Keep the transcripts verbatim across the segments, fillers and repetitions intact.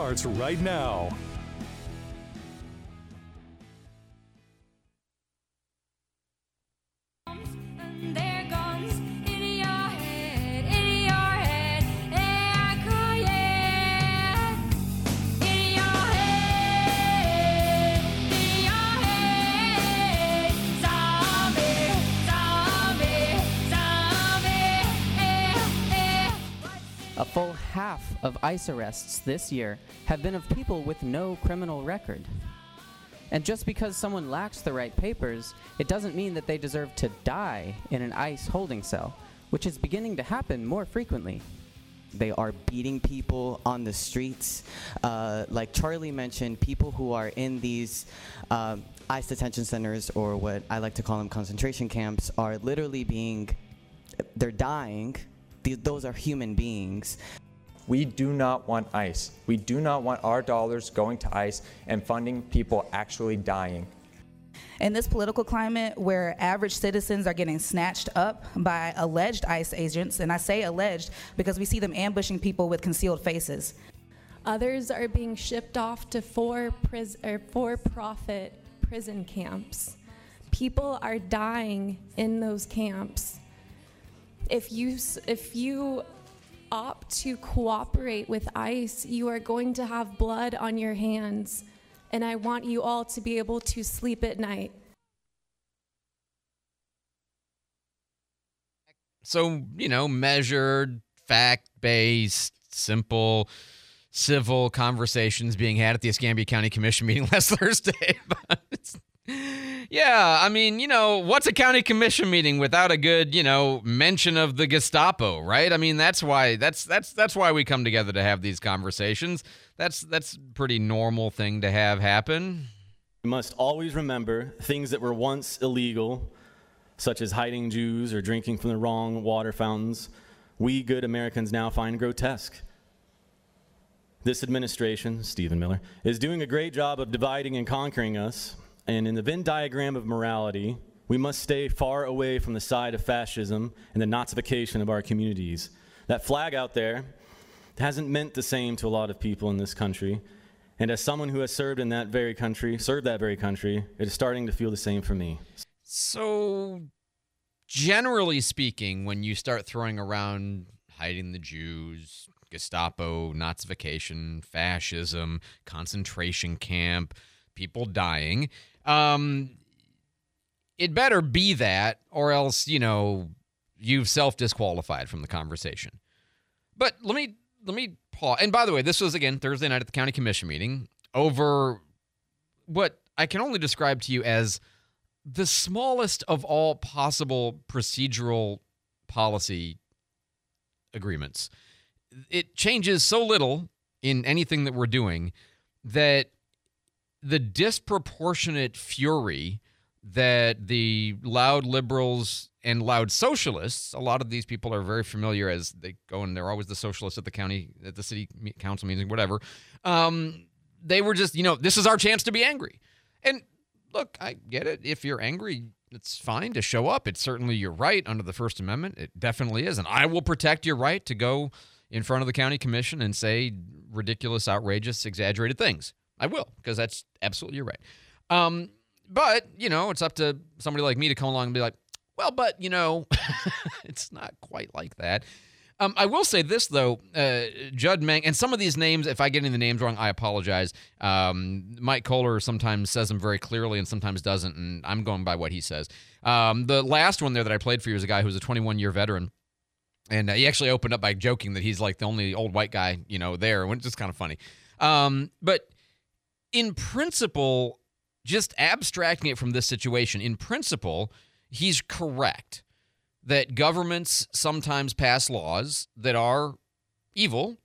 starts right now. A full half of ICE arrests this year have been of people with no criminal record. And just because someone lacks the right papers, it doesn't mean that they deserve to die in an ICE holding cell, which is beginning to happen more frequently. They are beating people on the streets. Uh, like Charlie mentioned, people who are in these uh, ICE detention centers, or what I like to call them concentration camps, are literally being, they're dying. Those are human beings. We do not want ICE. We do not want our dollars going to ICE and funding people actually dying. In this political climate where average citizens are getting snatched up by alleged ICE agents, and I say alleged because we see them ambushing people with concealed faces. Others are being shipped off to for pris- or for-profit prison camps. People are dying in those camps. If you if you opt to cooperate with ICE, you are going to have blood on your hands, and I want you all to be able to sleep at night. So, you know, measured, fact-based, simple, civil conversations being had at the Escambia County Commission meeting last Thursday. But it's, yeah, I mean, you know, what's a county commission meeting without a good, you know, mention of the Gestapo, right? I mean, that's why that's that's that's why we come together to have these conversations. That's that's a pretty normal thing to have happen. We must always remember things that were once illegal, such as hiding Jews or drinking from the wrong water fountains, we good Americans now find grotesque. This administration, Stephen Miller, is doing a great job of dividing and conquering us. And in the Venn diagram of morality, we must stay far away from the side of fascism and the Nazification of our communities. That flag out there hasn't meant the same to a lot of people in this country. And as someone who has served in that very country, served that very country, it is starting to feel the same for me. So, generally speaking, when you start throwing around hiding the Jews, Gestapo, Nazification, fascism, concentration camp, people dying, um, it better be that, or else, you know, you've self-disqualified from the conversation. But let me let me pause. And by the way, this was, again, Thursday night at the county commission meeting over what I can only describe to you as the smallest of all possible procedural policy agreements. It changes so little in anything that we're doing that the disproportionate fury that the loud liberals and loud socialists, a lot of these people are very familiar as they go and they're always the socialists at the county, at the city council meeting, whatever. Um, they were just, you know, this is our chance to be angry. And look, I get it. If you're angry, it's fine to show up. It's certainly your right under the First Amendment. It definitely is. And I will protect your right to go in front of the county commission and say ridiculous, outrageous, exaggerated things. I will, because that's absolutely your right. Um, but, you know, it's up to somebody like me to come along and be like, well, but, you know, it's not quite like that. Um, I will say this, though, uh, Judd Mang, and some of these names, if I get any of the names wrong, I apologize. Um, Mike Kohler sometimes says them very clearly and sometimes doesn't, and I'm going by what he says. Um, the last one there that I played for you was a guy who was a twenty-one-year veteran, and uh, he actually opened up by joking that he's like the only old white guy, you know, there, which is kind of funny. Um, but in principle, just abstracting it from this situation, in principle, he's correct that governments sometimes pass laws that are evil,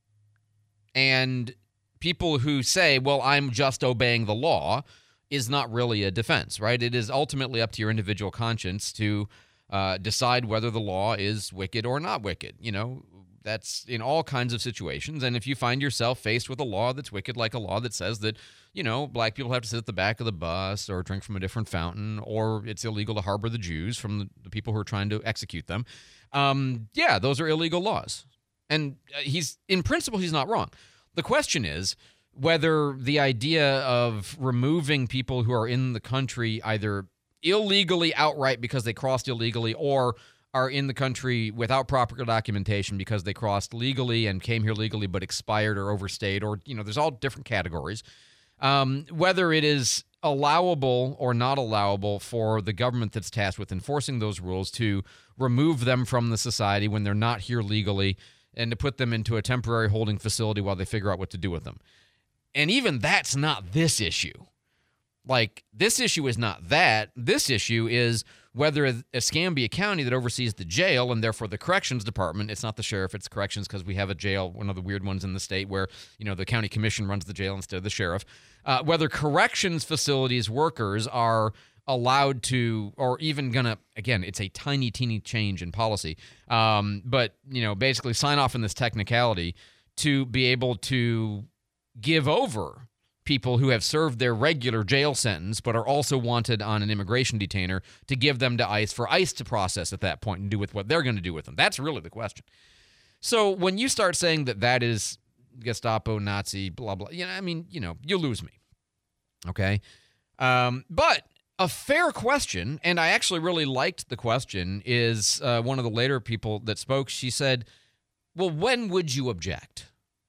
and people who say, well, I'm just obeying the law, is not really a defense, right? It is ultimately up to your individual conscience to uh, decide whether the law is wicked or not wicked. You know, that's in all kinds of situations. And if you find yourself faced with a law that's wicked, like a law that says that, you know, black people have to sit at the back of the bus or drink from a different fountain, or it's illegal to harbor the Jews from the, the people who are trying to execute them, um, yeah, those are illegal laws. And he's, in principle, he's not wrong. The question is whether the idea of removing people who are in the country either illegally outright because they crossed illegally or are in the country without proper documentation because they crossed legally and came here legally but expired or overstayed, or, you know, there's all different categories. Um, whether it is allowable or not allowable for the government that's tasked with enforcing those rules to remove them from the society when they're not here legally and to put them into a temporary holding facility while they figure out what to do with them. And even that's not this issue. Like, this issue is not that. This issue is whether Escambia County that oversees the jail and therefore the corrections department, it's not the sheriff, it's corrections because we have a jail, one of the weird ones in the state where, you know, the county commission runs the jail instead of the sheriff. Uh, whether corrections facilities workers are allowed to, or even going to, again, it's a tiny, teeny change in policy, um, but, you know, basically sign off on this technicality to be able to give over people who have served their regular jail sentence but are also wanted on an immigration detainer to give them to ICE for ICE to process at that point and do with what they're going to do with them. That's really the question. So when you start saying that that is Gestapo, Nazi, blah, blah, you know, I mean, you know, you lose me. Okay? Um, but a fair question, and I actually really liked the question, is uh, one of the later people that spoke, she said, well, when would you object?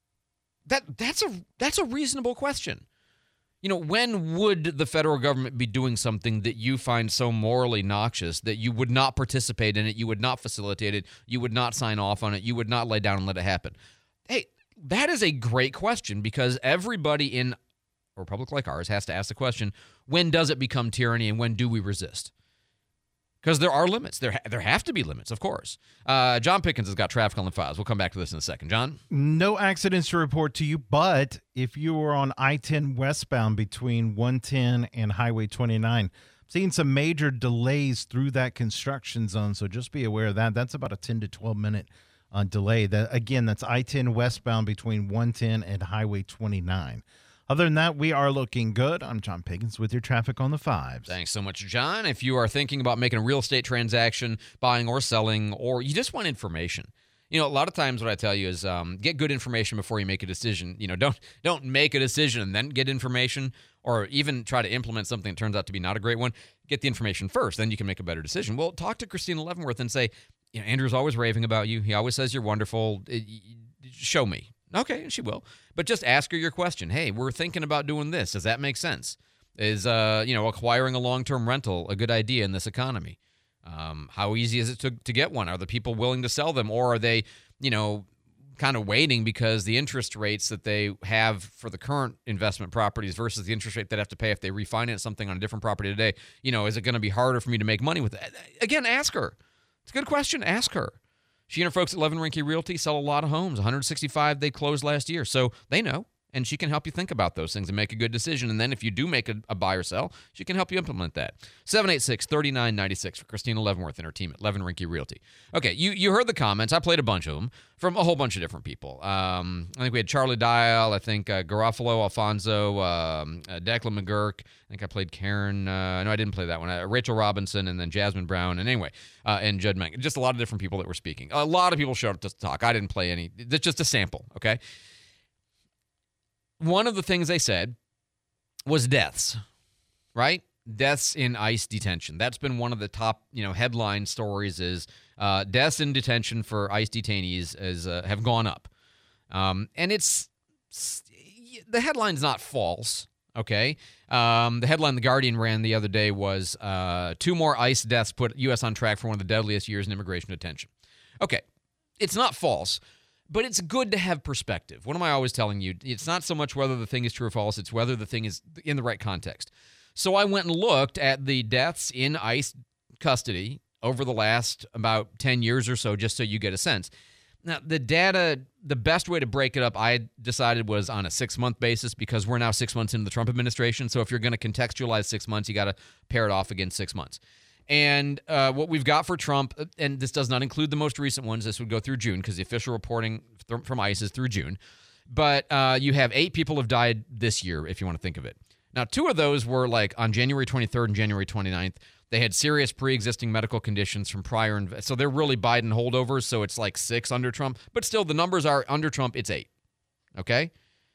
That that's a that's a reasonable question. You know, when would the federal government be doing something that you find so morally noxious that you would not participate in it, you would not facilitate it, you would not sign off on it, you would not lay down and let it happen? Hey, that is a great question because everybody in a republic like ours has to ask the question, when does it become tyranny and when do we resist? Because there are limits. There ha- there have to be limits, of course. Uh, John Pickens has got traffic on the files. We'll come back to this in a second. John? No accidents to report to you, but if you were on I ten westbound between one ten and Highway twenty-nine, seeing some major delays through that construction zone, so just be aware of that. That's about a ten to twelve minute uh, delay. That Again, that's I ten westbound between one ten and Highway twenty-nine. Other than that, we are looking good. I'm John Pickens with your traffic on the fives. Thanks so much, John. If you are thinking about making a real estate transaction, buying or selling, or you just want information, you know, a lot of times what I tell you is um, get good information before you make a decision. You know, don't don't make a decision and then get information, or even try to implement something that turns out to be not a great one. Get the information first, then you can make a better decision. Well, talk to Christina Leavenworth and say, you know, Andrew's always raving about you. He always says you're wonderful. It, show me. Okay, she will. But just ask her your question. Hey, we're thinking about doing this. Does that make sense? Is, uh, you know, acquiring a long-term rental a good idea in this economy? Um, how easy is it to, to get one? Are the people willing to sell them? Or are they, you know, kind of waiting because the interest rates that they have for the current investment properties versus the interest rate they'd have to pay if they refinance something on a different property today, you know, is it going to be harder for me to make money with it? Again, ask her. It's a good question. Ask her. She and her folks at Levin Rinke Realty sell a lot of homes. one hundred sixty-five they closed last year. So they know, and she can help you think about those things and make a good decision. And then if you do make a, a buy or sell, she can help you implement that. seven eight six, three nine nine six for Christina Leavenworth and her team at Levin Rinke Realty. Okay, you, you heard the comments. I played a bunch of them from a whole bunch of different people. Um, I think we had Charlie Dial, I think uh, Garofalo, Alfonso, um, uh, Declan McGurk. I think I played Karen. Uh, no, I didn't play that one. Uh, Rachel Robinson, and then Jasmine Brown. And anyway, uh, and Judd Mank. Just a lot of different people that were speaking. A lot of people showed up to talk. I didn't play any. It's just a sample, okay? One of the things they said was deaths, right? Deaths in ICE detention. That's been one of the top, you know, headline stories is uh, deaths in detention for ICE detainees is, uh, have gone up. Um, and it's, the headline's not false, okay? Um, the headline The Guardian ran the other day was uh, two more ICE deaths put U S on track for one of the deadliest years in immigration detention. Okay, it's not false. But it's good to have perspective. What am I always telling you? It's not so much whether the thing is true or false, it's whether the thing is in the right context. So I went and looked at the deaths in ICE custody over the last about ten years or so, just so you get a sense. Now, the data, the best way to break it up, I decided was on a six-month basis because we're now six months into the Trump administration. So if you're going to contextualize six months, you got to pair it off against six months. And uh, what we've got for Trump, and this does not include the most recent ones, this would go through June because the official reporting th- from ICE is through June. But uh, you have eight people have died this year, if you want to think of it. Now, two of those were like on January twenty-third and January twenty-ninth. They had serious pre-existing medical conditions from prior. Inv- so they're really Biden holdovers, so it's like six under Trump. But still, the numbers are under Trump, it's eight. Okay?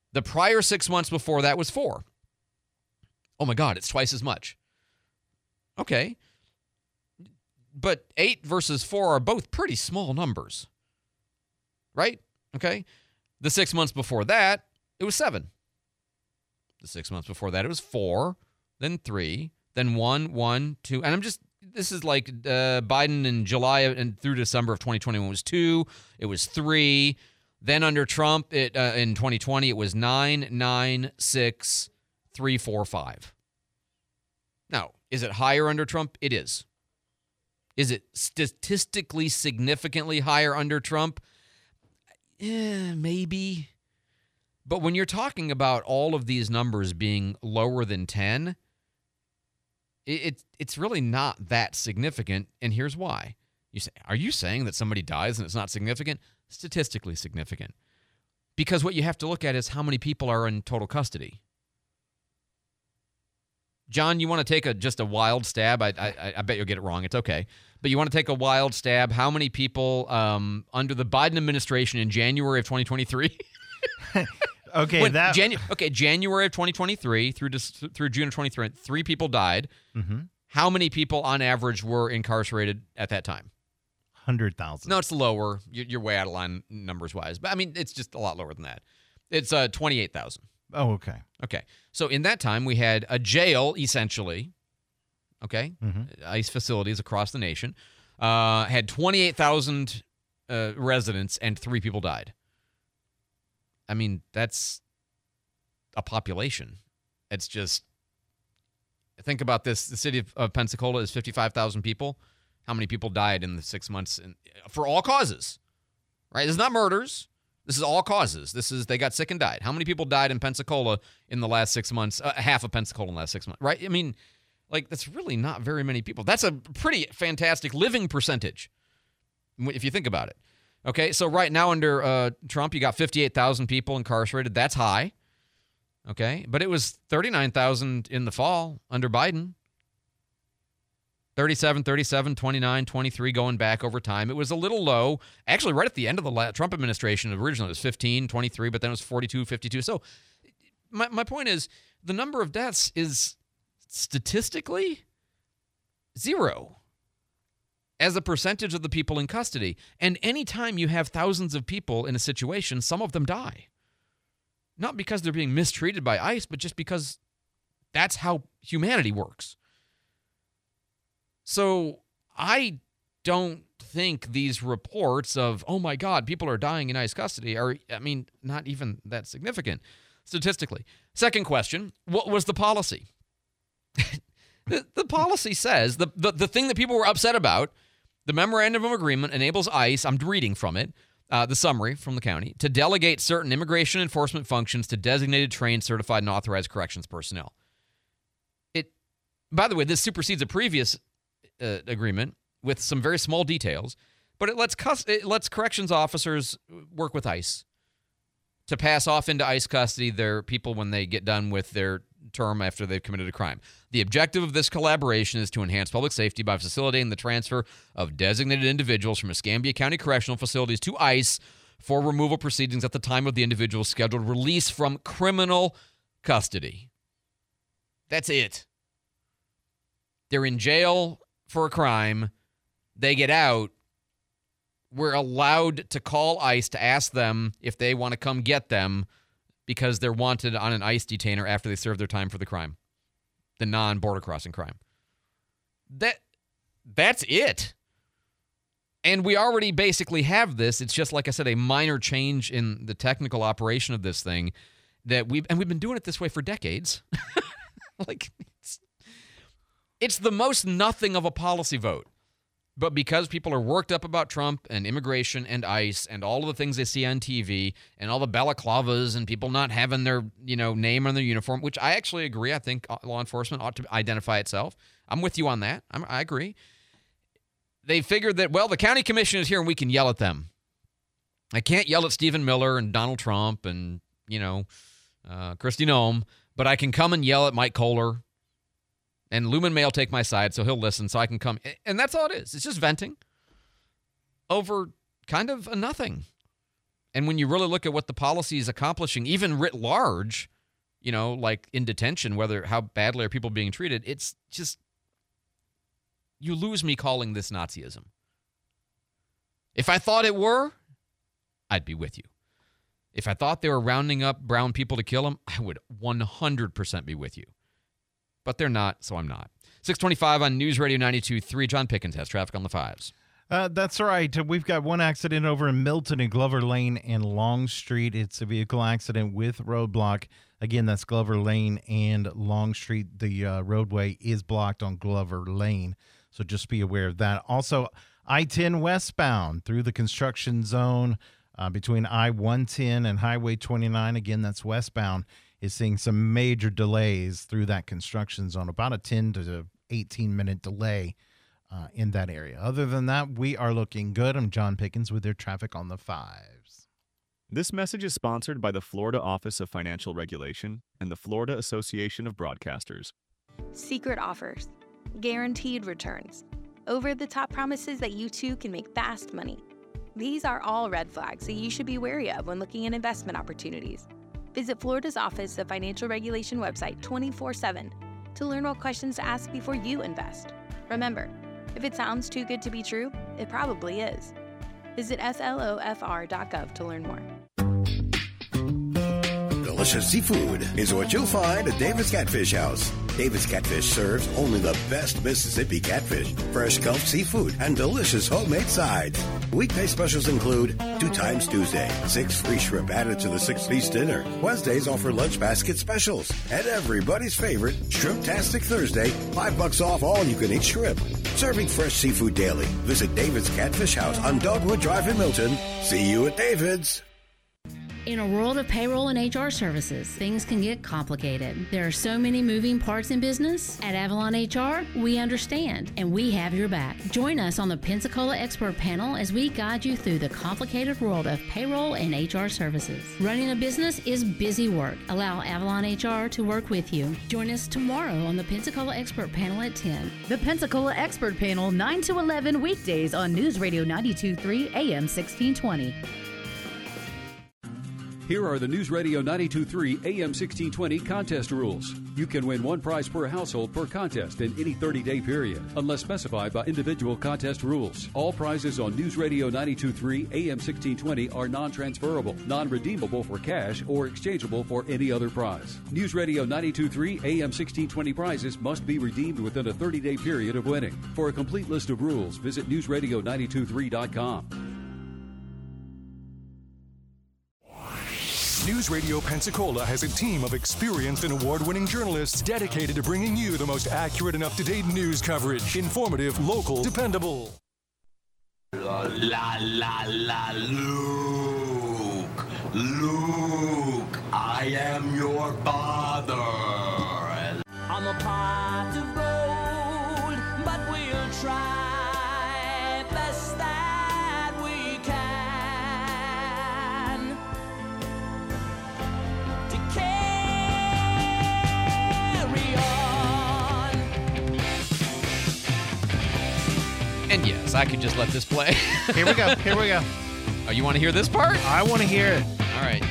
The prior six months before that was four. Oh my God, it's twice as much. Okay. But eight versus four are both pretty small numbers. Right? Okay. The six months before that, it was seven. The six months before that, it was four, then three, then one, one, two. And I'm just, this is like uh, Biden in July and through December of twenty twenty-one was two. It was three. Then under Trump it uh, in twenty twenty, it was nine, nine, six, three, four, five. Now, is it higher under Trump? It is. Is it statistically significantly higher under Trump? Eh, maybe. But when you're talking about all of these numbers being lower than ten, it, it it's really not that significant, and here's why. You say, are you saying that somebody dies and it's not significant? Statistically significant. Because what you have to look at is how many people are in total custody. John, you want to take a just a wild stab? I, I I bet you'll get it wrong. It's okay. But you want to take a wild stab? How many people um, under the Biden administration in January of twenty twenty-three? okay, when, that... Janu- okay, January of twenty twenty-three through through June of twenty-three, three people died. Mm-hmm. How many people on average were incarcerated at that time? one hundred thousand. No, it's lower. You're, you're way out of line numbers-wise. But, I mean, it's just a lot lower than that. It's uh, twenty-eight thousand. Oh, okay. Okay. So in that time, we had a jail, essentially, okay, mm-hmm. ICE facilities across the nation, uh, had twenty-eight thousand uh, residents, and three people died. I mean, that's a population. It's just, think about this. The city of, of Pensacola is fifty-five thousand people. How many people died in the six months in, for all causes, right? This is not murders. This is all causes. This is, they got sick and died. How many people died in Pensacola in the last six months? Uh, half of Pensacola in the last six months, right? I mean, like, that's really not very many people. That's a pretty fantastic living percentage, if you think about it. Okay, so right now under uh, Trump, you got fifty-eight thousand people incarcerated. That's high, okay? But it was thirty-nine thousand in the fall under Biden. thirty-seven, thirty-seven, twenty-nine, twenty-three going back over time. It was a little low. Actually, right at the end of the Trump administration, originally it was fifteen, twenty-three, but then it was forty-two, fifty-two. So my, my point is the number of deaths is statistically zero as a percentage of the people in custody. And anytime you have thousands of people in a situation, some of them die. Not because they're being mistreated by ICE, but just because that's how humanity works. So I don't think these reports of, oh my God, people are dying in ICE custody are, I mean, not even that significant statistically. Second question, what was the policy? the, the policy says, the, the, the thing that people were upset about, the memorandum of agreement enables ICE, I'm reading from it, uh, the summary from the county, to delegate certain immigration enforcement functions to designated, trained, certified, and authorized corrections personnel. It, by the way, this supersedes a previous uh, agreement with some very small details, but it lets cus- it lets corrections officers work with ICE to pass off into ICE custody their people when they get done with their term after they've committed a crime. The objective of this collaboration is to enhance public safety by facilitating the transfer of designated individuals from Escambia County Correctional Facilities to ICE for removal proceedings at the time of the individual's scheduled release from criminal custody. That's it. They're in jail for a crime. They get out. We're allowed to call ICE to ask them if they want to come get them because they're wanted on an ICE detainer after they serve their time for the crime, the non-border crossing crime. That that's it. And we already basically have this. It's just, like I said, a minor change in the technical operation of this thing that we and we've been doing it this way for decades. like it's, it's the most nothing of a policy vote. But because people are worked up about Trump and immigration and ICE and all of the things they see on T V and all the balaclavas and people not having their, you know, name on their uniform, which I actually agree. I think law enforcement ought to identify itself. I'm with you on that. I'm, I agree. They figured that, well, the county commission is here and we can yell at them. I can't yell at Stephen Miller and Donald Trump and, you know, uh, Kristi Noem, but I can come and yell at Mike Kohler. And Lumen May will take my side, so he'll listen, so I can come. And that's all it is. It's just venting over kind of a nothing. And when you really look at what the policy is accomplishing, even writ large, you know, like in detention, whether how badly are people being treated, it's just, you lose me calling this Nazism. If I thought it were, I'd be with you. If I thought they were rounding up brown people to kill them, I would one hundred percent be with you. But they're not, so I'm not. six twenty-five on News Radio ninety-two point three. John Pickens has traffic on the fives. Uh, that's right. We've got one accident over in Milton and Glover Lane and Long Street. It's a vehicle accident with roadblock. Again, that's Glover Lane and Long Street. The uh, roadway is blocked on Glover Lane, so just be aware of that. Also, I ten westbound through the construction zone uh, between I one ten and Highway twenty-nine. Again, that's westbound, is seeing some major delays through that construction zone, about a ten to eighteen minute delay uh, in that area. Other than that, we are looking good. I'm John Pickens with their traffic on the fives. This message is sponsored by the Florida Office of Financial Regulation and the Florida Association of Broadcasters. Secret offers, guaranteed returns, over-the-top promises that you too can make fast money. These are all red flags that you should be wary of when looking at investment opportunities. Visit Florida's Office of Financial Regulation website twenty-four seven to learn what questions to ask before you invest. Remember, if it sounds too good to be true, it probably is. Visit S L O F R dot gov to learn more. Delicious seafood is what you'll find at David's Catfish House. David's Catfish serves only the best Mississippi catfish, fresh culled seafood, and delicious homemade sides. Weekday specials include two times Tuesday, six free shrimp added to the six-piece dinner. Wednesdays offer lunch basket specials. And everybody's favorite, Shrimp-tastic Thursday, five bucks off all you-can-eat shrimp. Serving fresh seafood daily. Visit David's Catfish House on Dogwood Drive in Milton. See you at David's. In a world of payroll and H R services, things can get complicated. There are so many moving parts in business. At Avalon H R, we understand, and we have your back. Join us on the Pensacola Expert Panel as we guide you through the complicated world of payroll and H R services. Running a business is busy work. Allow Avalon H R to work with you. Join us tomorrow on the Pensacola Expert Panel at ten. The Pensacola Expert Panel, nine to eleven weekdays on News Radio ninety-two point three A M sixteen twenty. Here are the News Radio ninety-two point three A M sixteen twenty contest rules. You can win one prize per household per contest in any thirty-day period, unless specified by individual contest rules. All prizes on News Radio ninety-two point three A M sixteen twenty are non-transferable, non-redeemable for cash, or exchangeable for any other prize. News Radio ninety-two point three A M sixteen twenty prizes must be redeemed within a thirty-day period of winning. For a complete list of rules, visit news radio ninety-two point three dot com. News Radio Pensacola has a team of experienced and award-winning journalists dedicated to bringing you the most accurate and up-to-date news coverage. Informative, local, dependable. La la la la Luke, Luke, I am your father. I'm a pot of gold, but we'll try best that we can. And yes, I could just let this play. Here we go. Here we go. Oh, you want to hear this part? I want to hear it. All right.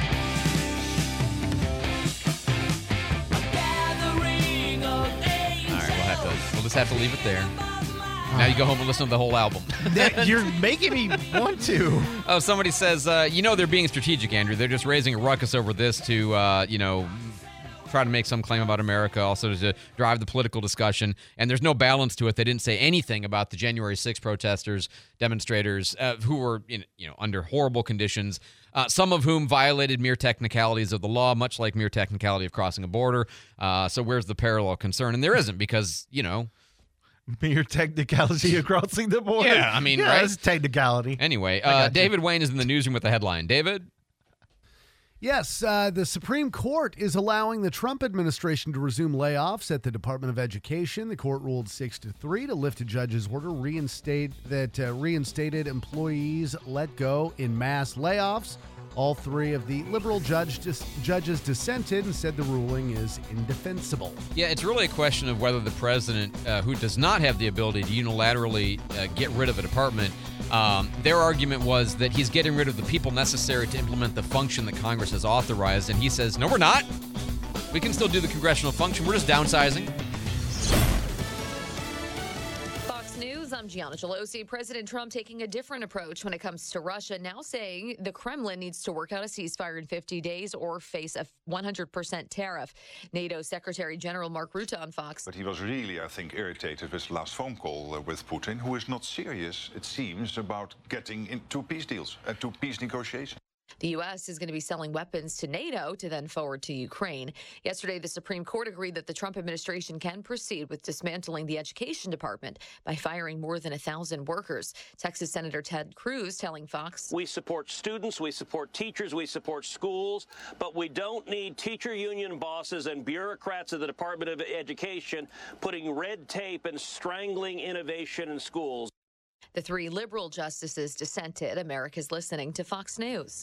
All right, we'll have to. We'll just have to leave it there. Now you go home and listen to the whole album. You're making me want to. Oh, somebody says, uh, you know, they're being strategic, Andrew. They're just raising a ruckus over this to, uh, you know, try to make some claim about America, also to drive the political discussion. And there's no balance to it. They didn't say anything about the January sixth protesters, demonstrators, uh, who were in, you know, under horrible conditions, uh, some of whom violated mere technicalities of the law, much like mere technicality of crossing a border. Uh, so where's the parallel concern? And there isn't because, you know, mere technicality of crossing the border. Yeah, I mean, yeah, right? It's technicality. Anyway, uh, David Wayne is in the newsroom with the headline. David? Yes, uh, the Supreme Court is allowing the Trump administration to resume layoffs at the Department of Education. The court ruled six to three to lift a judge's order reinstate that uh, reinstated employees let go in mass layoffs All three of the liberal judge dis- judges dissented and said the ruling is indefensible. Yeah, it's really a question of whether the president, uh, who does not have the ability to unilaterally uh, get rid of a department, um, their argument was that he's getting rid of the people necessary to implement the function that Congress has authorized. And he says, no, we're not. We can still do the congressional function. We're just downsizing. Fox News, I'm Gianna Gelosi. President Trump taking a different approach when it comes to Russia, now saying the Kremlin needs to work out a ceasefire in fifty days or face a one hundred percent tariff. NATO Secretary General Mark Rutte on Fox. But he was really, I think, irritated with the last phone call uh, with Putin, who is not serious, it seems, about getting into peace deals and uh, to peace negotiations. The U S is going to be selling weapons to NATO to then forward to Ukraine. Yesterday, the Supreme Court agreed that the Trump administration can proceed with dismantling the Education Department by firing more than a thousand workers. Texas Senator Ted Cruz telling Fox, we support students, we support teachers, we support schools, but we don't need teacher union bosses and bureaucrats of the Department of Education putting red tape and strangling innovation in schools. The three liberal justices dissented. America's listening to Fox News.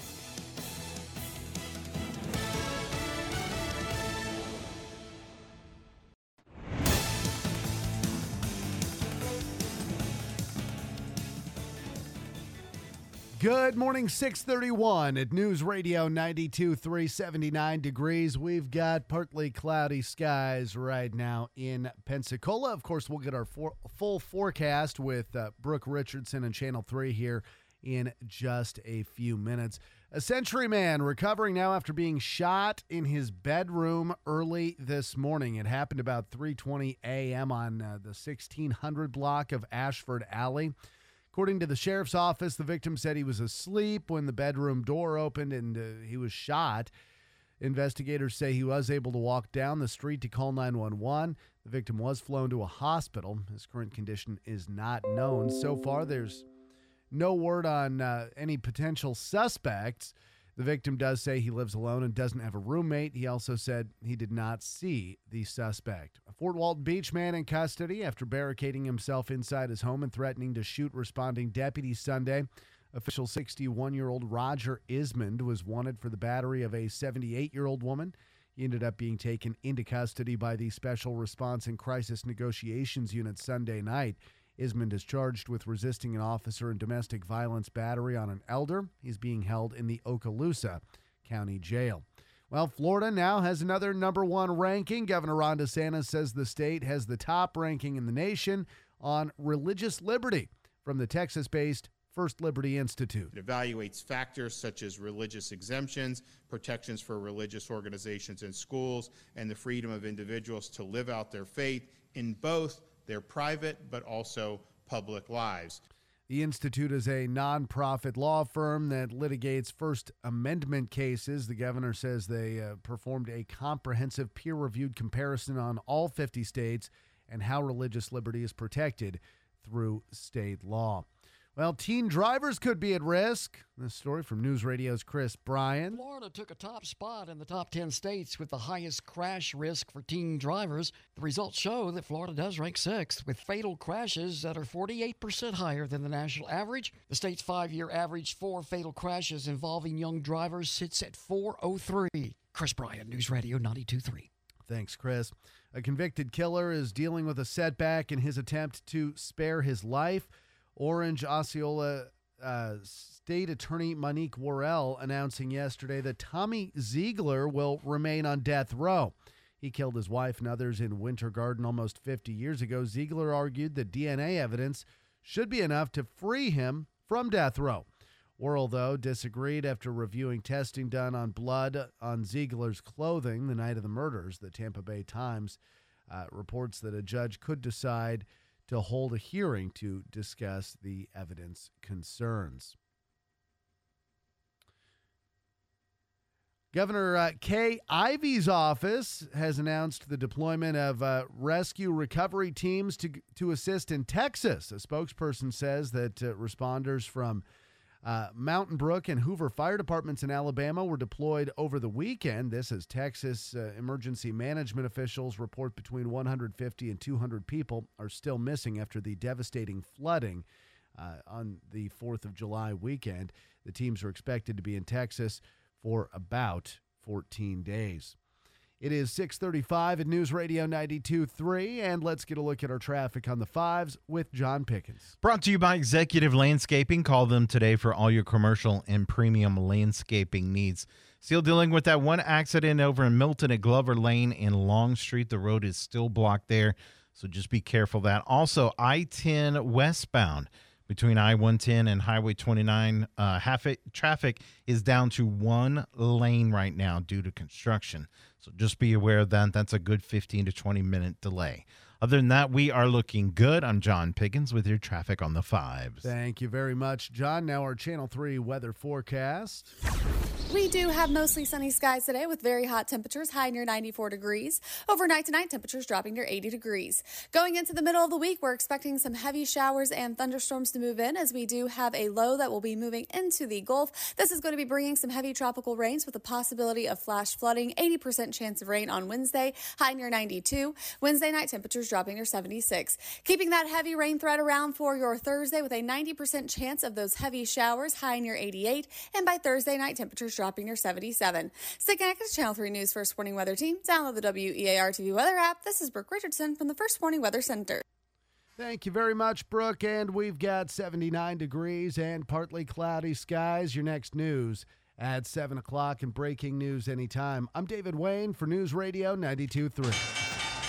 Good morning, six thirty-one at News Radio ninety-two point three, seventy-nine degrees. We've got partly cloudy skies right now in Pensacola. Of course, we'll get our for- full forecast with uh, Brooke Richardson and Channel three here in just a few minutes. A Century man recovering now after being shot in his bedroom early this morning. It happened about three twenty a.m. on uh, the sixteen hundred block of Ashford Alley. According to the sheriff's office, the victim said he was asleep when the bedroom door opened and uh, he was shot. Investigators say he was able to walk down the street to call nine one one. The victim was flown to a hospital. His current condition is not known. So far, there's no word on uh, any potential suspects. The victim does say he lives alone and doesn't have a roommate. He also said he did not see the suspect. A Fort Walton Beach man in custody after barricading himself inside his home and threatening to shoot responding deputies Sunday. Official sixty-one-year-old Roger Ismond was wanted for the battery of a seventy-eight-year-old woman. He ended up being taken into custody by the Special Response and Crisis Negotiations Unit Sunday night. Ismond is charged with resisting an officer and domestic violence battery on an elder. He's being held in the Okaloosa County Jail. Well, Florida now has another number one ranking. Governor Ron DeSantis says the state has the top ranking in the nation on religious liberty from the Texas-based First Liberty Institute. It evaluates factors such as religious exemptions, protections for religious organizations and schools, and the freedom of individuals to live out their faith in both their private but also public lives. The Institute is a nonprofit law firm that litigates First Amendment cases. The governor says they uh, performed a comprehensive peer-reviewed comparison on all fifty states and how religious liberty is protected through state law. Well, teen drivers could be at risk. This story from News Radio's Chris Bryan. Florida took a top spot in the top ten states with the highest crash risk for teen drivers. The results show that Florida does rank sixth, with fatal crashes that are forty-eight percent higher than the national average. The state's five-year average for fatal crashes involving young drivers sits at four oh three. Chris Bryan, News Radio ninety-two point three. Thanks, Chris. A convicted killer is dealing with a setback in his attempt to spare his life. Orange Osceola uh, State Attorney Monique Worrell announcing yesterday that Tommy Ziegler will remain on death row. He killed his wife and others in Winter Garden almost fifty years ago. Ziegler argued that D N A evidence should be enough to free him from death row. Worrell, though, disagreed after reviewing testing done on blood on Ziegler's clothing the night of the murders. The Tampa Bay Times uh, reports that a judge could decide to hold a hearing to discuss the evidence concerns. Governor uh, Kay Ivey's office has announced the deployment of uh, rescue recovery teams to to assist in Texas. A spokesperson says that uh, responders from uh, Mountain Brook and Hoover fire departments in Alabama were deployed over the weekend. This as Texas uh, emergency management officials report between one hundred fifty and two hundred people are still missing after the devastating flooding uh, on the fourth of July weekend. The teams are expected to be in Texas for about fourteen days. It is six thirty-five at News Radio ninety-two point three, and let's get a look at our traffic on the fives with John Pickens. Brought to you by Executive Landscaping. Call them today for all your commercial and premium landscaping needs. Still dealing with that one accident over in Milton at Glover Lane and Long Street. The road is still blocked there, so just be careful of that. Also, I ten westbound between I one ten and Highway twenty-nine, uh, half it, traffic is down to one lane right now due to construction. So just be aware of that. That's a good fifteen to twenty minute delay. Other than that, we are looking good. I'm John Pickens with your traffic on the fives. Thank you very much, John. Now our Channel three weather forecast. We do have mostly sunny skies today with very hot temperatures, high near ninety-four degrees. Overnight tonight, temperatures dropping near eighty degrees. Going into the middle of the week, we're expecting some heavy showers and thunderstorms to move in, as we do have a low that will be moving into the Gulf. This is going to be bringing some heavy tropical rains with the possibility of flash flooding. eighty percent chance of rain on Wednesday, high near ninety-two. Wednesday night, temperatures dropping near seventy-six. Keeping that heavy rain threat around for your Thursday with a ninety percent chance of those heavy showers, high near eighty-eight. And by Thursday night, temperatures dropping near seventy-seven. Stay connected to Channel three News First Warning Weather Team. Download the W E A R T V weather app. This is Brooke Richardson from the First Warning Weather Center. Thank you very much, Brooke. And we've got seventy-nine degrees and partly cloudy skies. Your next news at seven o'clock and breaking news anytime. I'm David Wayne for News Radio ninety-two point three.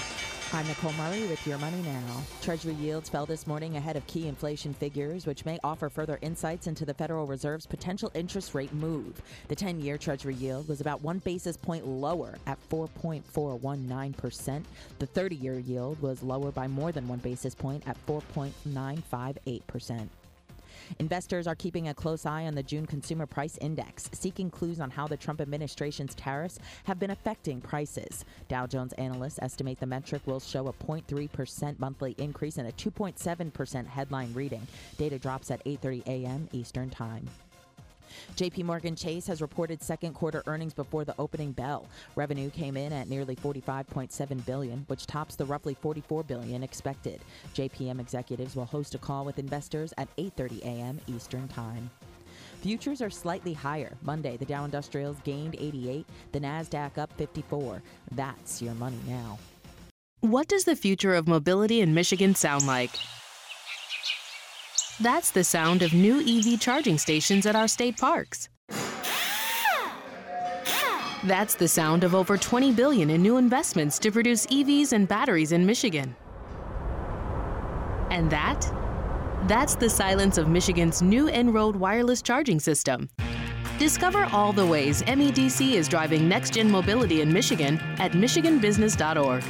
I'm Nicole Murray with Your Money Now. Treasury yields fell this morning ahead of key inflation figures, which may offer further insights into the Federal Reserve's potential interest rate move. The ten-year Treasury yield was about one basis point lower at four point four one nine percent. The thirty-year yield was lower by more than one basis point at four point nine five eight percent. Investors are keeping a close eye on the June Consumer Price Index, seeking clues on how the Trump administration's tariffs have been affecting prices. Dow Jones analysts estimate the metric will show a zero point three percent monthly increase and a two point seven percent headline reading. Data drops at eight thirty a.m. Eastern Time. J P Morgan Chase has reported second quarter earnings before the opening bell. Revenue came in at nearly forty-five point seven billion dollars, which tops the roughly forty-four billion dollars expected. J P M executives will host a call with investors at eight thirty a.m. Eastern Time. Futures are slightly higher. Monday, the Dow Industrials gained eighty-eight, the NASDAQ up fifty-four. That's Your Money Now. What does the future of mobility in Michigan sound like? That's the sound of new E V charging stations at our state parks. That's the sound of over twenty billion dollars in new investments to produce E Vs and batteries in Michigan. And that? That's the silence of Michigan's new En-Road wireless charging system. Discover all the ways M E D C is driving next-gen mobility in Michigan at michigan business dot org.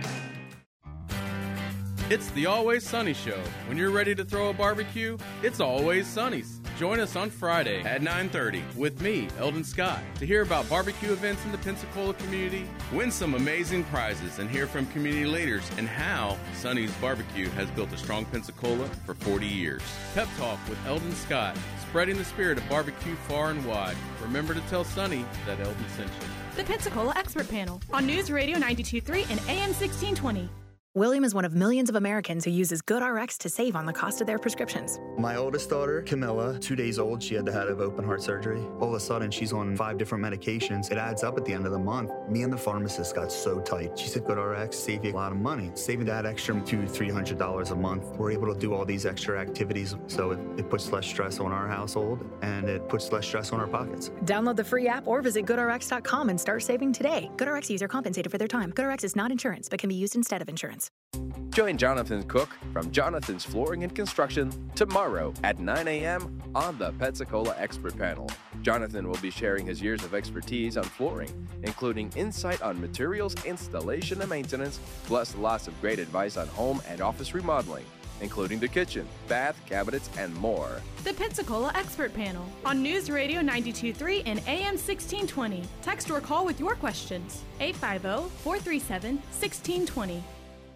It's the Always Sunny Show. When you're ready to throw a barbecue, it's Always Sunny's. Join us on Friday at nine thirty with me, Eldon Scott, to hear about barbecue events in the Pensacola community, win some amazing prizes, and hear from community leaders and how Sunny's Barbecue has built a strong Pensacola for forty years. Pep Talk with Eldon Scott, spreading the spirit of barbecue far and wide. Remember to tell Sunny that Eldon sent you. The Pensacola Expert Panel on News Radio ninety-two point three and A M sixteen twenty. William is one of millions of Americans who uses GoodRx to save on the cost of their prescriptions. My oldest daughter, Camilla, two days old, she had to have open heart surgery. All of a sudden, she's on five different medications. It adds up at the end of the month. Me and the pharmacist got so tight. She said, GoodRx save you a lot of money. Saving that extra two, three hundred dollars a month. We're able to do all these extra activities, so it, it puts less stress on our household and it puts less stress on our pockets. Download the free app or visit good R X dot com and start saving today. GoodRx user compensated for their time. GoodRx is not insurance, but can be used instead of insurance. Join Jonathan Cook from Jonathan's Flooring and Construction tomorrow at nine a.m. on the Pensacola Expert Panel. Jonathan will be sharing his years of expertise on flooring, including insight on materials, installation, and maintenance, plus lots of great advice on home and office remodeling, including the kitchen, bath, cabinets, and more. The Pensacola Expert Panel on News Radio ninety-two point three and A M sixteen twenty. Text or call with your questions. eight five zero, four three seven, one six two zero.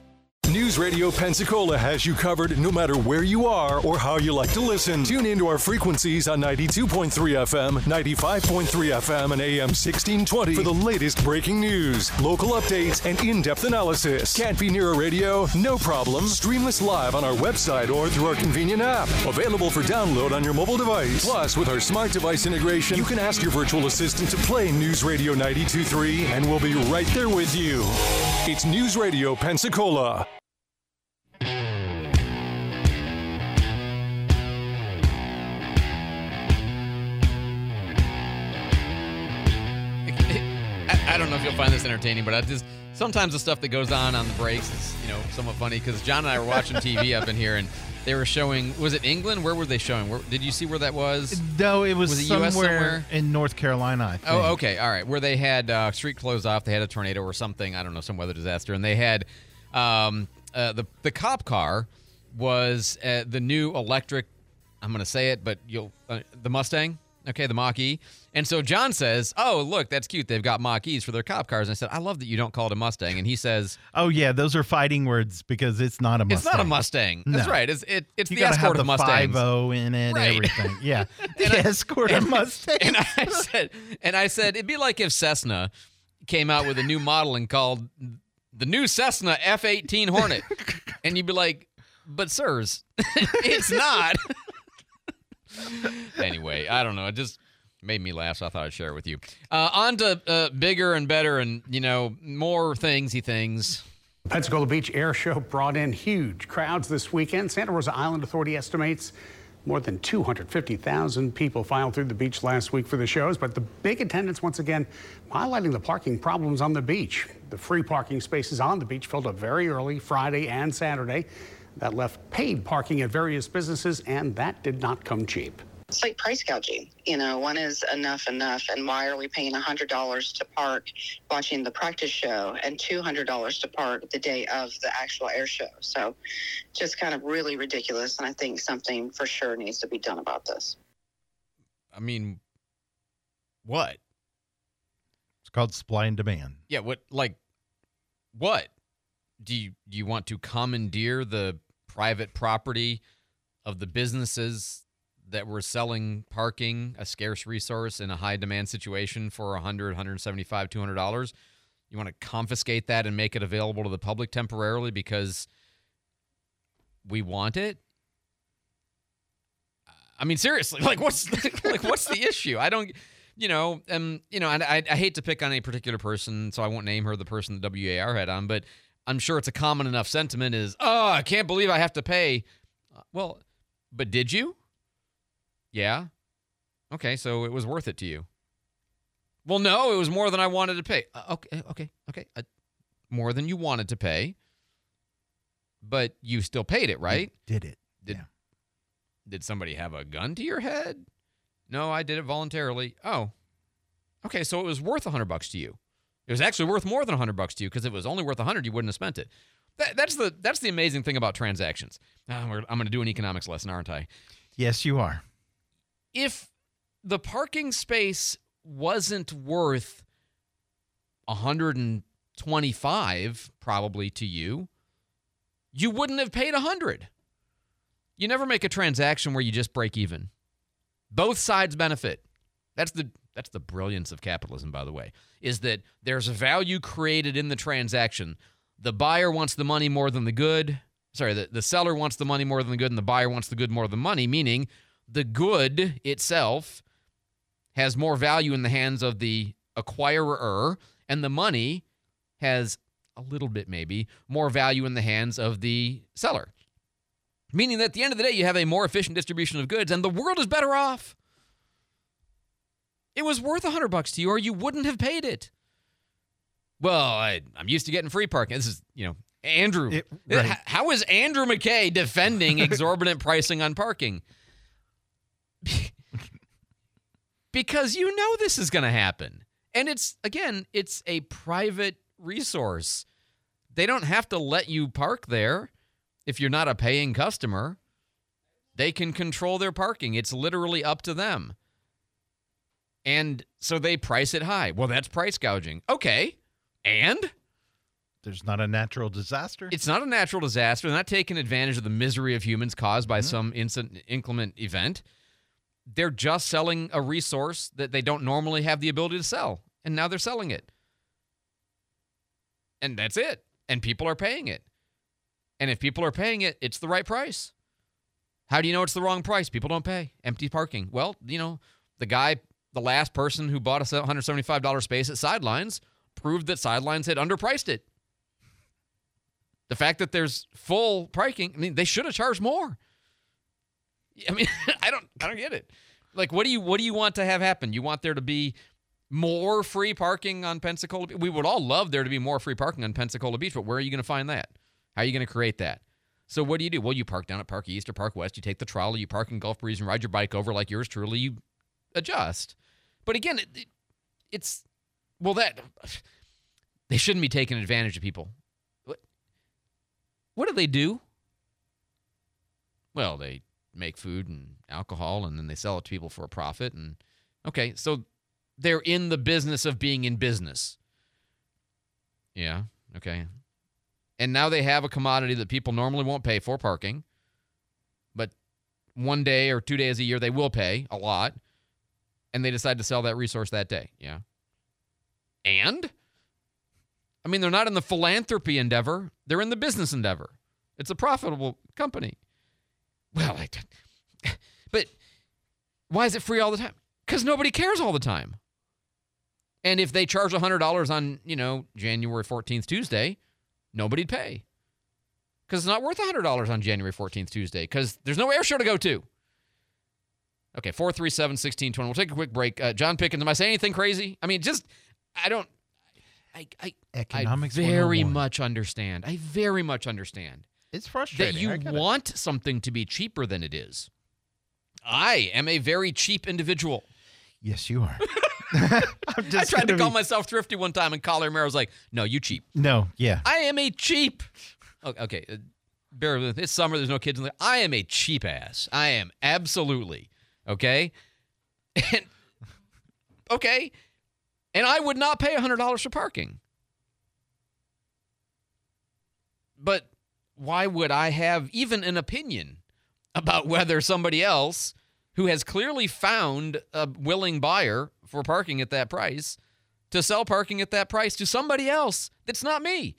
News Radio Pensacola has you covered no matter where you are or how you like to listen. Tune into our frequencies on ninety-two point three F M, ninety-five point three F M, and A M sixteen twenty for the latest breaking news, local updates, and in-depth analysis. Can't be near a radio? No problem. Stream us live on our website or through our convenient app. Available for download on your mobile device. Plus, with our smart device integration, you can ask your virtual assistant to play News Radio ninety-two point three, and we'll be right there with you. It's News Radio Pensacola. I don't know if you'll find this entertaining, but I just sometimes the stuff that goes on on the breaks is, you know, somewhat funny because John and I were watching T V up in here and they were showing, was it England? Where were they showing? Where, did you see where that was? No, it was, was it somewhere, U S somewhere in North Carolina, I think. Oh, okay. All right. Where they had uh, street closed off. They had a tornado or something. I don't know, some weather disaster. And they had um, uh, the, the cop car was uh, the new electric, I'm going to say it, but you'll uh, the Mustang. Okay, the Mach-E. And so John says, oh, look, that's cute. They've got Mach-E's for their cop cars. And I said, I love that you don't call it a Mustang. And he says, oh, yeah, those are fighting words because it's not a Mustang. It's not a Mustang. No. That's right. It's it, it's you the escort have of the Mustangs. five oh in it, Right. everything. Yeah, the And I- escort of and- Mustang. And I said, and I said, it'd be like if Cessna came out with a new model and called the new Cessna F eighteen Hornet. And you'd be like, but sirs, it's not. Anyway, I don't know. It just made me laugh, so I thought I'd share it with you. Uh, on to uh, bigger and better and, you know, more thingsy things. Pensacola Beach Air Show brought in huge crowds this weekend. Santa Rosa Island Authority estimates more than two hundred fifty thousand people filed through the beach last week for the shows, but the big attendance once again highlighting the parking problems on the beach. The free parking spaces on the beach filled up very early Friday and Saturday. That left paid parking at various businesses, and that did not come cheap. It's like price gouging. You know, when is enough enough? And why are we paying one hundred dollars to park watching the practice show and two hundred dollars to park the day of the actual air show? So just kind of really ridiculous. And I think something for sure needs to be done about this. I mean, what? It's called supply and demand. Yeah, what, like, what? Do you, do you want to commandeer the private property of the businesses that were selling parking, a scarce resource in a high demand situation, for one hundred dollars, one seventy-five dollars, two hundred dollars? You want to confiscate that and make it available to the public temporarily because we want it? I mean, seriously, like what's like what's the issue? I don't, you know, um, you know, and I, I hate to pick on any particular person, so I won't name her, the person that W A R had on, but I'm sure it's a common enough sentiment is, oh, I can't believe I have to pay. Uh, well, but did you? Yeah. Okay, so it was worth it to you. Well, no, it was more than I wanted to pay. Uh, okay, okay, okay. Uh, more than you wanted to pay, but you still paid it, right? You did it. Did, yeah. Did somebody have a gun to your head? No, I did it voluntarily. Oh. Okay, so it was worth one hundred bucks to you. It was actually worth more than one hundred bucks to you because if it was only worth one hundred, you wouldn't have spent it. That, that's the that's the amazing thing about transactions. Uh, we're, I'm going to do an economics lesson, aren't I? Yes, you are. If the parking space wasn't worth one hundred twenty-five probably to you, you wouldn't have paid one hundred. You never make a transaction where you just break even. Both sides benefit. That's the that's the brilliance of capitalism, by the way, is that there's a value created in the transaction. The buyer wants the money more than the good. Sorry, the, the seller wants the money more than the good, and the buyer wants the good more than money, meaning the good itself has more value in the hands of the acquirer, and the money has a little bit maybe more value in the hands of the seller. Meaning that at the end of the day, you have a more efficient distribution of goods, and the world is better off. It was worth one hundred bucks to you, or you wouldn't have paid it. Well, I, I'm used to getting free parking. This is, you know, Andrew. It, right. How is Andrew McKay defending exorbitant pricing on parking? Because you know this is going to happen. And it's, again, it's a private resource. They don't have to let you park there if you're not a paying customer. They can control their parking. It's literally up to them. And so they price it high. Well, that's price gouging. Okay. And There's not a natural disaster? It's not a natural disaster. They're not taking advantage of the misery of humans caused by mm-hmm. some instant, inclement event. They're just selling a resource that they don't normally have the ability to sell, and now they're selling it. And that's it. And people are paying it. And if people are paying it, it's the right price. How do you know it's the wrong price? People don't pay. Empty parking. Well, you know, the guy, the last person who bought a one hundred seventy-five dollars space at Sidelines proved that Sidelines had underpriced it. The fact that there's full parking, I mean, they should have charged more. I mean, I don't I don't get it. Like, what do you what do you want to have happen? You want there to be more free parking on Pensacola Beach? We would all love there to be more free parking on Pensacola Beach, but where are you going to find that? How are you going to create that? So what do you do? Well, you park down at Park East or Park West. You take the trolley, you park in Gulf Breeze and ride your bike over like yours truly. You adjust. But again, it, it, it's, well, that, they shouldn't be taking advantage of people. What, what do they do? Well, they make food and alcohol, and then they sell it to people for a profit. And okay, so they're in the business of being in business. Yeah, okay. And now they have a commodity that people normally won't pay for, parking. But one day or two days a year, they will pay a lot. And they decide to sell that resource that day. Yeah. And? I mean, they're not in the philanthropy endeavor. They're in the business endeavor. It's a profitable company. Well, I did. But why is it free all the time? Because nobody cares all the time. And if they charge one hundred dollars on, you know, January fourteenth, Tuesday, nobody'd pay. Because it's not worth one hundred dollars on January fourteenth, Tuesday, because there's no air show to go to. Okay, four three seven, one six two zero. We'll take a quick break. Uh, John Pickens, am I saying anything crazy? I mean, just, I don't, I, I, Economics I very one oh one. much understand. I very much understand. It's frustrating. That you I get want something to be cheaper than it is. I am a very cheap individual. Yes, you are. I just tried to gonna call be- myself thrifty one time, and Collier Mayer was like, no, you cheap. No, yeah. I am a cheap. Okay, okay. uh, bear with me. It's summer. There's no kids in there. I am a cheap ass. I am absolutely. Okay? And, okay. And I would not pay one hundred dollars for parking. But why would I have even an opinion about whether somebody else who has clearly found a willing buyer for parking at that price to sell parking at that price to somebody else that's not me,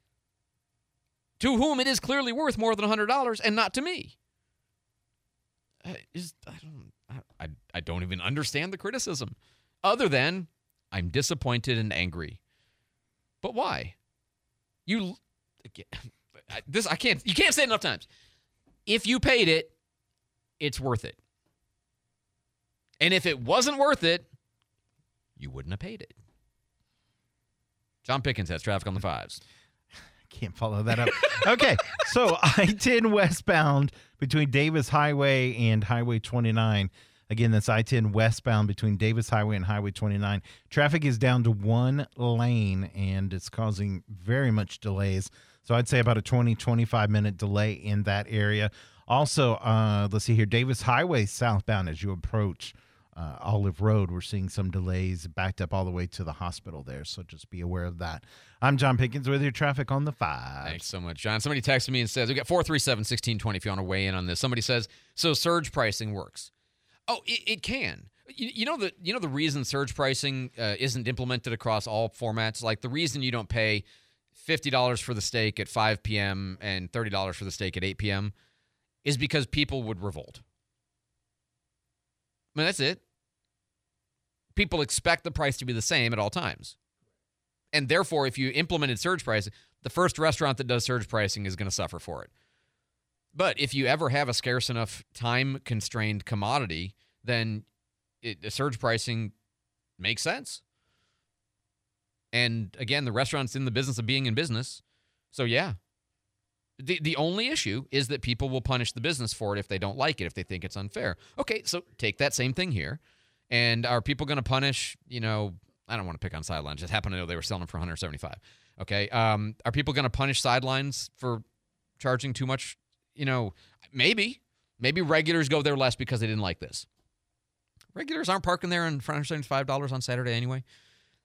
to whom it is clearly worth more than one hundred dollars and not to me? I, just, I, don't, I, I don't even understand the criticism other than I'm disappointed and angry. But why? You, this, I can't, you can't say it enough times. If you paid it, it's worth it. And if it wasn't worth it, you wouldn't have paid it. John Pickens has traffic on the fives. Can't follow that up. Okay, so I ten westbound between Davis Highway and Highway twenty-nine. Again, that's I ten westbound between Davis Highway and Highway twenty-nine. Traffic is down to one lane, and it's causing very much delays. So I'd say about a twenty, twenty-five minute delay in that area. Also, uh, let's see here, Davis Highway southbound as you approach uh, Olive Road, we're seeing some delays backed up all the way to the hospital there. So just be aware of that. I'm John Pickens with your traffic on the five. Thanks so much, John. Somebody texted me and says, we got four three seven, one six two zero if you want to weigh in on this. Somebody says, so surge pricing works. Oh, it, it can. You, you know the you know the reason surge pricing uh, isn't implemented across all formats? Like the reason you don't pay fifty dollars for the steak at five p.m. and thirty dollars for the steak at eight p.m. is because people would revolt. I mean, that's it. People expect the price to be the same at all times. And therefore, if you implemented surge pricing, the first restaurant that does surge pricing is going to suffer for it. But if you ever have a scarce enough time-constrained commodity, then it, the surge pricing makes sense. And again, the restaurant's in the business of being in business. So yeah. The the only issue is that people will punish the business for it if they don't like it, if they think it's unfair. Okay, so take that same thing here. And are people going to punish, you know, I don't want to pick on Sidelines. Just happen to know they were selling them for one hundred seventy-five dollars. Okay, um, are people going to punish Sidelines for charging too much? You know, maybe. Maybe regulars go there less because they didn't like this. Regulars aren't parking there for one hundred seventy-five dollars on Saturday anyway.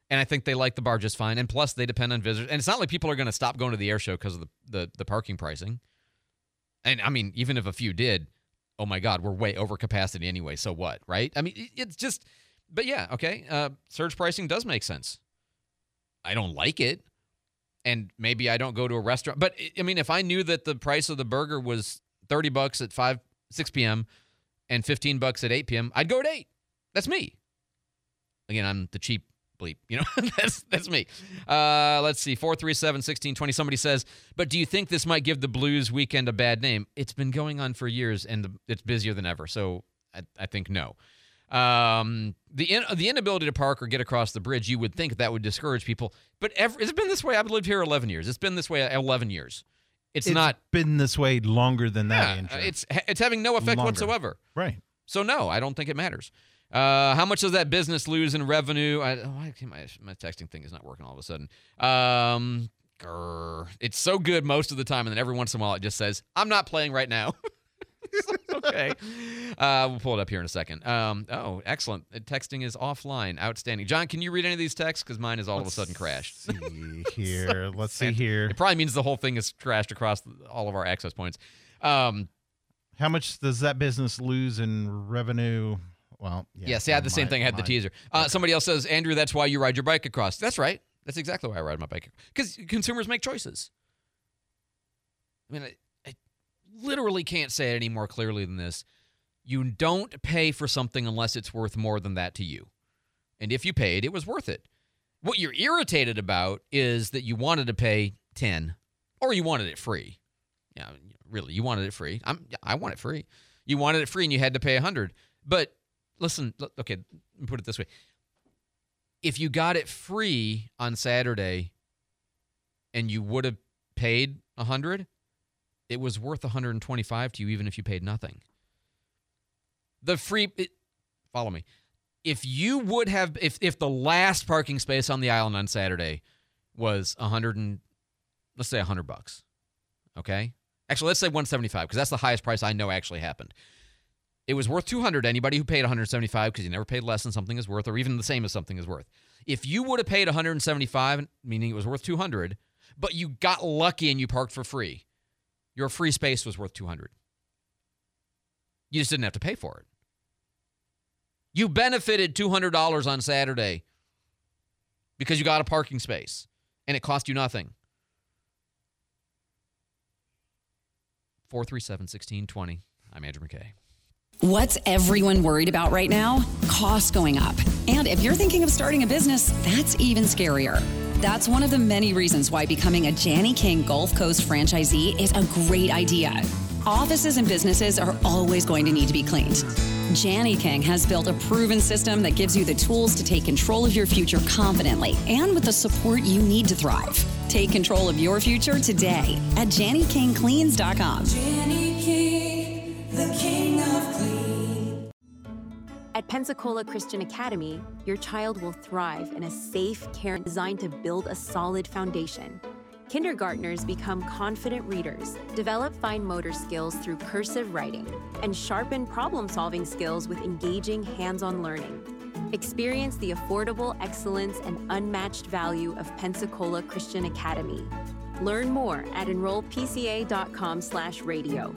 And I think they like the bar just fine. And plus, they depend on visitors. And it's not like people are going to stop going to the air show because of the, the, the parking pricing. And, I mean, even if a few did, oh, my God, we're way over capacity anyway. So what, right? I mean, it, it's just – but, yeah, okay, uh, surge pricing does make sense. I don't like it. And maybe I don't go to a restaurant. But, I mean, if I knew that the price of the burger was thirty bucks at five, six p.m. and fifteen bucks at eight p.m., I'd go at eight. That's me. Again, I'm the cheap bleep. You know, that's that's me. Uh, let's see, four three seven, one six two zero. Somebody says, but do you think this might give the Blues weekend a bad name? It's been going on for years, and the, it's busier than ever. So I, I think no. Um, the in, the inability to park or get across the bridge, you would think that would discourage people. But ever, it's been this way. I've lived here eleven years. It's been this way eleven years. It's, it's not been this way longer than that. Yeah, Andrew. it's it's having no effect Longer. whatsoever. Right. So no, I don't think it matters. Uh, how much does that business lose in revenue? I, oh, I, my, my texting thing is not working all of a sudden. Um, grr, it's so good most of the time, and then every once in a while it just says, I'm not playing right now. Okay. Uh, we'll pull it up here in a second. Um, oh, excellent. Texting is offline. Outstanding. John, can you read any of these texts? Because mine is all Let's of a sudden crashed. See here. Let's see here. It probably means the whole thing is crashed across all of our access points. Um, How much does that business lose in revenue? Well, yeah. Yes, yeah, I had the same my- thing. I had my- the teaser. Uh, Somebody else says, Andrew, that's why you ride your bike across. That's right. That's exactly why I ride my bike. Because consumers make choices. I mean, I, I literally can't say it any more clearly than this. You don't pay for something unless it's worth more than that to you. And if you paid, it was worth it. What you're irritated about is that you wanted to pay ten or you wanted it free. Yeah, really, you wanted it free. I'm, I want it free. You wanted it free and you had to pay one hundred. But listen, okay, let me put it this way. If you got it free on Saturday and you would have paid one hundred, it was worth one hundred twenty-five to you even if you paid nothing. The free, it, follow me. If you would have, if if the last parking space on the island on Saturday was one hundred and, let's say one hundred bucks, okay? Actually, let's say one seventy-five because that's the highest price I know actually happened. It was worth two hundred. Anybody who paid one hundred seventy-five because you never paid less than something is worth, or even the same as something is worth. If you would have paid one hundred seventy-five, meaning it was worth two hundred, but you got lucky and you parked for free, your free space was worth two hundred. You just didn't have to pay for it. You benefited two hundred dollars on Saturday because you got a parking space and it cost you nothing. four three seven, one six two zero. I'm Andrew McKay. What's everyone worried about right now? Costs going up. And if you're thinking of starting a business, that's even scarier. That's one of the many reasons why becoming a Jani King Gulf Coast franchisee is a great idea. Offices and businesses are always going to need to be cleaned. Jani King has built a proven system that gives you the tools to take control of your future confidently and with the support you need to thrive. Take control of your future today at Jani King Cleans dot com. Jani King, the king of clean. At Pensacola Christian Academy, your child will thrive in a safe, caring designed to build a solid foundation. Kindergartners become confident readers, develop fine motor skills through cursive writing, and sharpen problem-solving skills with engaging hands-on learning. Experience the affordable excellence and unmatched value of Pensacola Christian Academy. Learn more at enroll p c a dot com slash radio.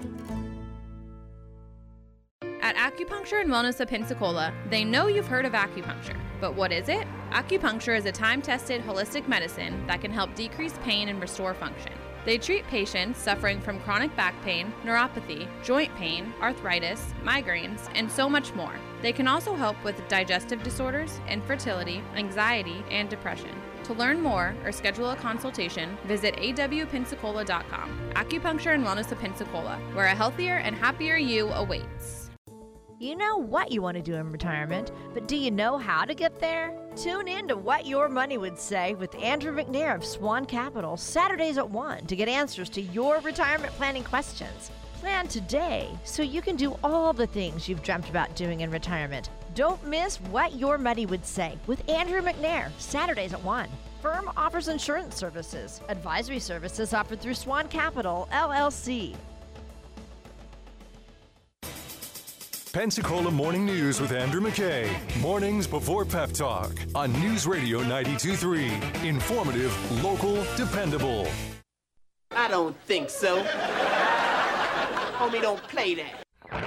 At Acupuncture and Wellness of Pensacola, they know you've heard of acupuncture. But what is it? Acupuncture is a time-tested holistic medicine that can help decrease pain and restore function. They treat patients suffering from chronic back pain, neuropathy, joint pain, arthritis, migraines, and so much more. They can also help with digestive disorders, infertility, anxiety, and depression. To learn more or schedule a consultation, visit a w pensacola dot com. Acupuncture and Wellness of Pensacola, where a healthier and happier you awaits. You know what you want to do in retirement, but do you know how to get there? Tune in to What Your Money Would Say with Andrew McNair of Swan Capital, Saturdays at one, to get answers to your retirement planning questions. Plan today so you can do all the things you've dreamt about doing in retirement. Don't miss What Your Money Would Say with Andrew McNair, Saturdays at one. Firm offers insurance services. Advisory services offered through Swan Capital, L L C. Pensacola Morning News with Andrew McKay. Mornings before Pep Talk on News Radio ninety-two point three. Informative, local, dependable. I don't think so. Homie, don't play that.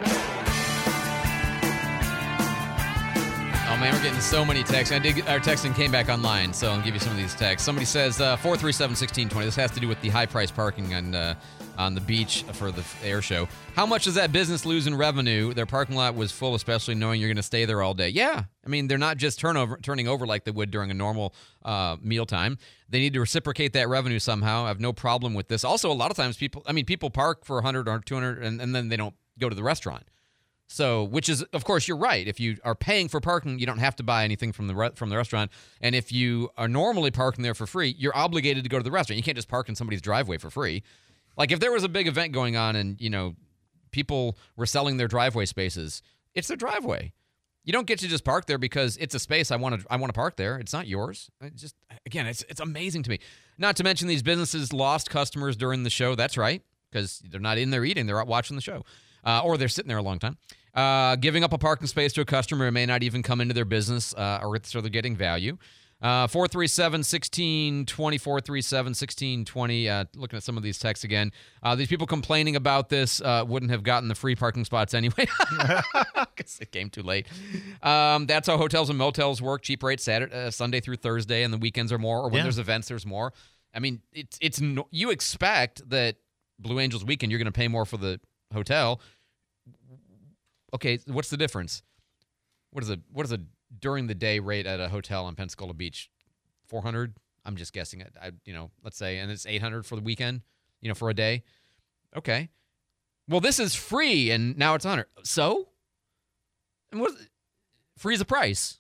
Oh, man, we're getting so many texts. I did, our texting came back online, so I'll give you some of these texts. Somebody says, uh, four three seven, one six two zero. This has to do with the high-price parking on uh, on the beach for the air show. How much does that business lose in revenue? Their parking lot was full, especially knowing you're going to stay there all day. Yeah. I mean, they're not just turnover, turning over like they would during a normal uh, mealtime. They need to reciprocate that revenue somehow. I have no problem with this. Also, a lot of times people, I mean, people park for one hundred or two hundred, and, and then they don't go to the restaurant. So, which is, of course, you're right. If you are paying for parking, you don't have to buy anything from the re- from the restaurant. And if you are normally parking there for free, you're obligated to go to the restaurant. You can't just park in somebody's driveway for free. Like if there was a big event going on and, you know, people were selling their driveway spaces, it's their driveway. You don't get to just park there because it's a space I want to I want to park there. It's not yours. It just again, it's it's amazing to me. Not to mention these businesses lost customers during the show. That's right, because they're not in there eating. They're out watching the show. Uh, or they're sitting there a long time. Uh, giving up a parking space to a customer who may not even come into their business, uh, or so they're getting value. Uh, four three seven, one six two zero, four three seven, one six two zero. Uh, looking at some of these texts again. Uh, these people complaining about this uh, wouldn't have gotten the free parking spots anyway because it came too late. Um, that's how hotels and motels work. Cheap rates Saturday, uh, Sunday through Thursday, and the weekends are more. Or when Yeah. there's events, there's more. I mean, it's it's no, you expect that Blue Angels weekend you're going to pay more for the hotel. Okay, what's the difference? What is a what is a during the day rate at a hotel on Pensacola Beach? four hundred? I'm just guessing it. I you know, let's say, and it's eight hundred for the weekend, you know, for a day. Okay. Well, this is free and now it's one hundred. So? And what free is a price.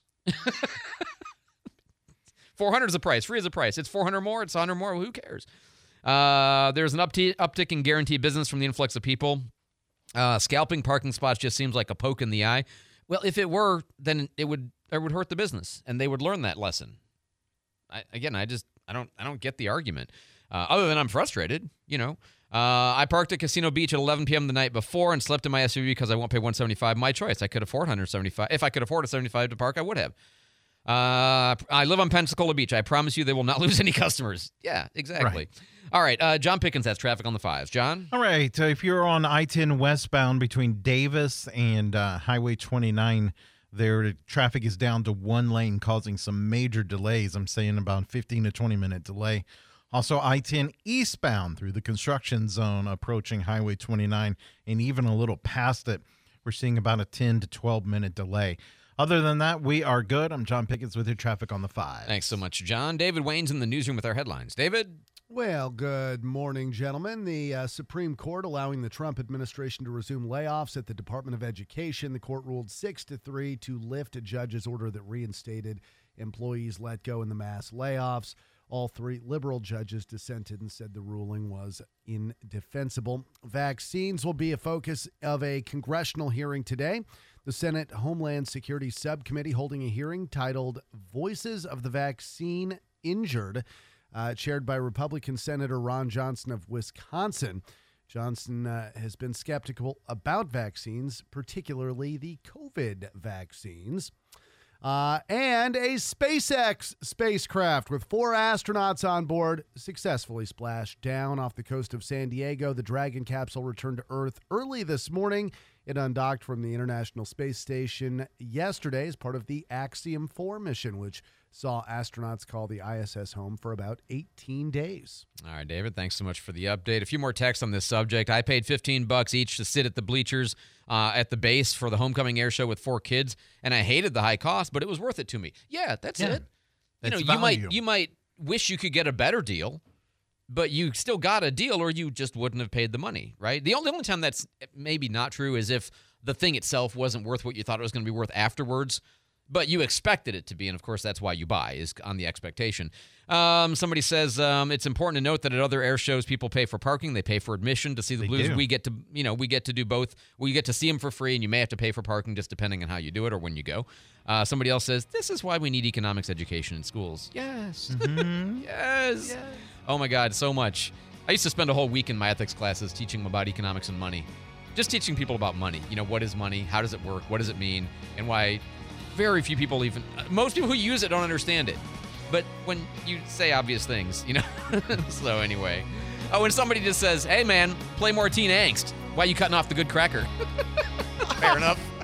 four hundred is a price. Free is a price. It's four hundred more, it's one hundred more. Who cares? Uh, there's an uptick uptick in guaranteed business from the influx of people. Uh, scalping parking spots just seems like a poke in the eye. Well, if it were, then it would it would hurt the business, and they would learn that lesson. I, again, I just I don't I don't get the argument. Uh, other than I'm frustrated, you know. Uh, I parked at Casino Beach at eleven p.m. the night before and slept in my S U V because I won't pay one hundred seventy-five dollars. My choice. I could afford one hundred seventy-five dollars. If I could afford a seventy-five dollars to park, I would have. Uh, I live on Pensacola Beach. I promise you they will not lose any customers. Yeah, exactly. Right. All right, uh, John Pickens has traffic on the fives. John? All right, uh, if you're on I ten westbound between Davis and uh, Highway twenty-nine, there traffic is down to one lane, causing some major delays. I'm saying about fifteen to twenty minute delay. Also, I ten eastbound through the construction zone approaching Highway twenty-nine and even a little past it. We're seeing about a ten to twelve minute delay. Other than that, we are good. I'm John Pickens with your traffic on the five. Thanks so much, John. David Wayne's in the newsroom with our headlines. David? Well, good morning, gentlemen. The uh, Supreme Court allowing the Trump administration to resume layoffs at the Department of Education. The court ruled six to three to lift a judge's order that reinstated employees let go in the mass layoffs. All three liberal judges dissented and said the ruling was indefensible. Vaccines will be a focus of a congressional hearing today. The Senate Homeland Security Subcommittee holding a hearing titled Voices of the Vaccine Injured, uh, chaired by Republican Senator Ron Johnson of Wisconsin. Johnson uh, has been skeptical about vaccines, particularly the COVID vaccines. Uh, and a SpaceX spacecraft with four astronauts on board successfully splashed down off the coast of San Diego. The Dragon capsule returned to Earth early this morning. It undocked from the International Space Station yesterday as part of the Axiom four mission, which saw astronauts call the I S S home for about eighteen days. All right, David, thanks so much for the update. A few more texts on this subject. I paid fifteen bucks each to sit at the bleachers uh, at the base for the homecoming air show with four kids, and I hated the high cost, but it was worth it to me. Yeah, that's Yeah, it. You know, that's you might value. you might wish you could get a better deal, but you still got a deal, or you just wouldn't have paid the money, right? The only, the only time that's maybe not true is if the thing itself wasn't worth what you thought it was going to be worth afterwards, but you expected it to be, and of course that's why you buy, is on the expectation. Um, somebody says um, it's important to note that at other air shows, people pay for parking, they pay for admission to see the They Blues. do. We get to, you know, we get to do both. We get to see them for free, and you may have to pay for parking just depending on how you do it or when you go. Uh, somebody else says this is why we need economics education in schools. Yes, Mm-hmm. yes. Oh my God, so much. I used to spend a whole week in my ethics classes teaching them about economics and money. just teaching people about money. You know, what is money? How does it work? What does it mean? And why very few people even, most people who use it don't understand it. But when you say obvious things, you know. So anyway. Oh, when somebody just says, hey, man, play more Teen Angst. Why are you cutting off the good cracker? Fair enough.